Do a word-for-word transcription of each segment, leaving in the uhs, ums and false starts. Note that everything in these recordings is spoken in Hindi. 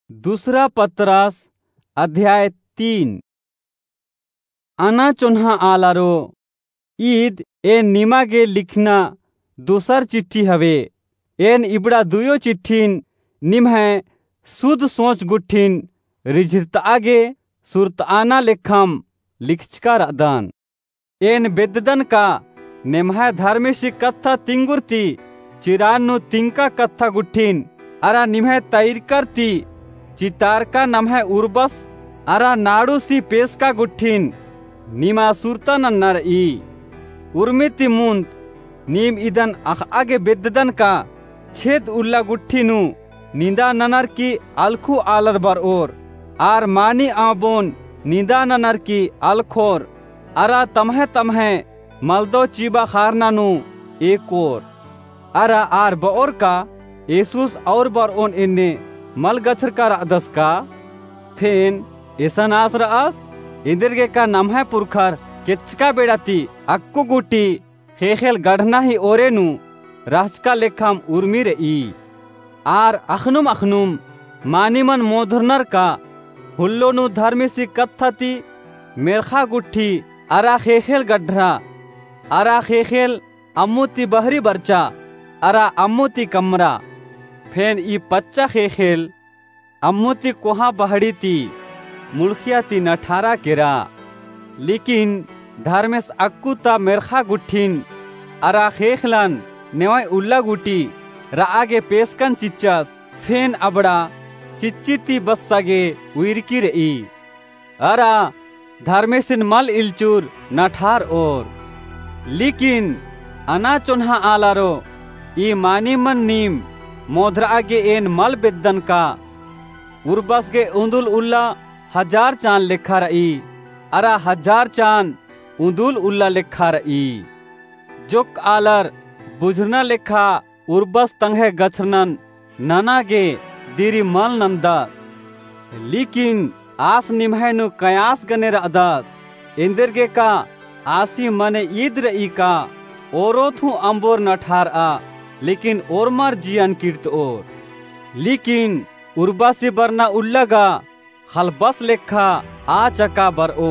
दूसरा पतरस अध्याय तीन। आना चोन्हा आलारो ईद ए निमागे लिखना दूसर चिट्ठी हवे। एन इबड़ा दुयो चिट्ठीन निम्हे शुद्ध सोच गुट्ठीन रिझित आगे सुरत आना लेखम लिखचका रदान। एन बेददन का नेमहा धार्मिक कत्था तिंगुरती चिरानु तिंका कत्था गुट्ठीन अरा निम्हे तैर करती चितारका नम्हे उर्बस अरा नाडू सी पेश का गुट्ठीन नीमा सुरता नन्नर ई उर्मिति मुंत नीम इदन अख आगे बेददन का छेद उल्ला गुट्ठीनु निंदा ननर की अलखु आलर बर और आर मानी आबोन निंदा ननर की अलखोर अरा तमहे तमहे मलदो चीबा खारनानु एक और अरा आर बओर का येसुस और बर ओन इन्ने मल गछर का रादस का फेन ऐसा नास रास इंदिरगे का नम्हे पुरखर केचका बेड़ाती अक्कु गुटी हेखेल गढ़ना ही ओरेनु राजका लेखाम उर्मी रे ई आर अखनुम अखनुम मानीमन मोधरनर का हुल्लोनु धर्मिसी कत्थती मेरखा गुट्ठी अरा हेखेल गढ़रा अरा हेखेल अम्मुती बहरी बरचा अरा अम्मुती कमरा फेन ई पच्चा हेखेल अम्मुती कोहा बहड़ी ती मुल्खिया ती नठारा केरा लेकिन धर्मेस अक्कुता मेरखा गुट्ठीन अरा हेखलन नेवाय उल्ला गुटी रा आगे पेस्कन चिच्चस फेन अबड़ा चिच्चिती बस सगे उइरकी रई अरा धर्मेसिन मल इलचूर नठार और लेकिन अना चोन्हा आलारो ई मानी मन नीम मोधरा आगे एन मल बेदन का उर्बस के उंदुल उल्ला हजार चांद लिखा रई अरा हजार चांद उंदुल उल्ला लिखा रई जोक आलर बुझना लिखा उर्बस तंगे गछरनन ननागे दिरी मल नंदास लेकिन आस निम्हेनु कयास गने रदास इंदिरगे का आसी मने ईद रई का ओरो थू अंबोर नठार आ लेकिन ओरमर जियन कीर्त और लेकिन उर्बासी बरना उल्लगा हल बस लेखा आ चका बर ओ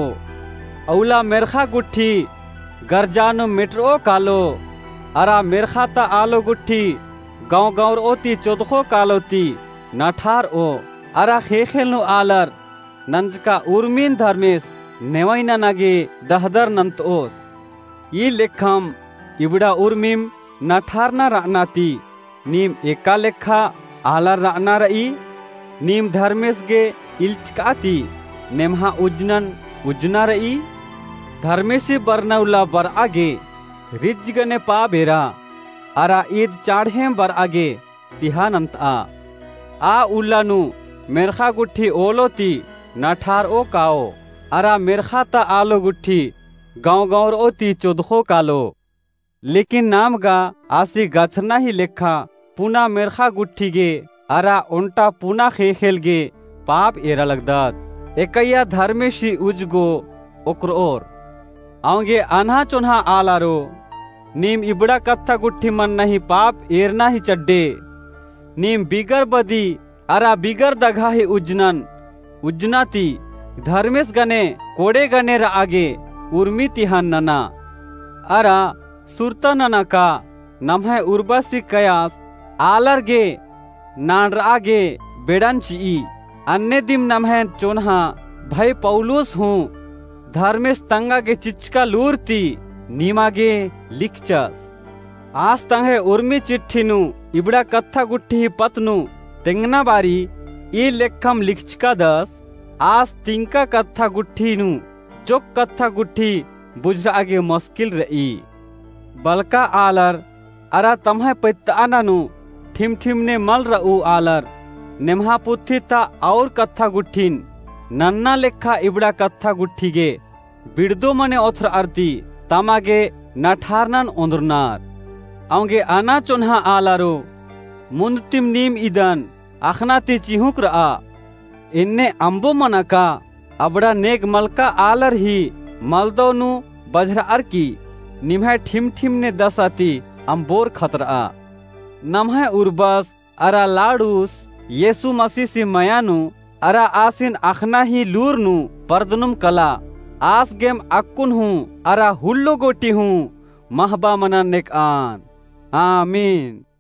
औला मेरखा गुट्ठी गरजानो मिट्रो कालो अरा मेरखा ता आलो गुट्ठी गाँव गाँव ओती चौदखो कालोती नठार ओ अरा खेखेलनु आलर नंजका उर्मीन धर्मेश नेवैना नगे दहदर नंत ओस ये लेखम इबड़ा उर्मीम नठारना रानाती नीम एका लेखा आलर राना रई नीम धर्मेश गे इल्चकाती नेमहा उजनन उजना रई धर्मेशी बरनौला बर आगे रिज्जगने पा बेरा अरा ईद चाढ़ें बर आगे तिहानंत आ आ उल्लानु मेरखा गुट्ठी ओलोती नठार ओ काओ अरा मेरखा ता आलो गुट्ठी गाँव गाँव ओती चौदखो कालो लेकिन नाम गा आसी गछरना ही लेखा पुना मेरखा गुट्ठी गे अरा उन्टा पुना खेखेल गे पाप एरा लगदात एकैया धर्मेशी उजगो ओकर और आऊंगे अनहा चोन्हा आलारो नीम इबड़ा कत्था गुट्ठी मन नहीं पाप एरना ही चड्डे नीम बिगर बदी अरा बिगर दघा ही उजनन उजनाती धर्मेश गने कोड़े गने रा आगे उर्मी तिहान नना अरा सुरता नना का नम्हे उर्बसी कयास आलर गे नान रा आगे बेड़न ची अन्य दिम नम्हे चोन्हा भाई पौलुस हूँ धर्मेश तंगा के चिचका लूरती नीमागे लिखचस आस तंगे उर्मी चिट्ठीनु इबड़ा कत्था गुट्ठी पतनु तेंगना बारी ई लेखम लिखचका दस आस तिंका कत्था गुट्ठीनु चोक कत्था गुट्ठी बुझरा आगे मुश्किल रई बलका आलर अरा तम्हे पैतानानु ठिम ठिम ने मल रऊ आलर नेमहा पुथी ता और कत्था गुट्ठीन नन्ना लेखा इबड़ा कत्था गुट्ठी गे बिड़दो मने ओथर आरती तमागे नठारनन ओंदरनार आऊंगे आना चोन्हा आलारो मुंदतिम नीम इदन अखनाती चिहुक रा इन्ने अंबो मनका अबड़ा नेग मलका आलर ही मलदोनु बजरा अर की निम्हे ठिम ठिम ने दसाती अंबोर खतरा नम्हे उर्बस अरा लाडूस येसु मसीह सी मयानु अरा आसिन अखना ही लूरनु पर्दनुम कला आस गेम अक्कुन हूँ अरा हुल्लो गोटी हूँ महबा मना नेक आन आमीन।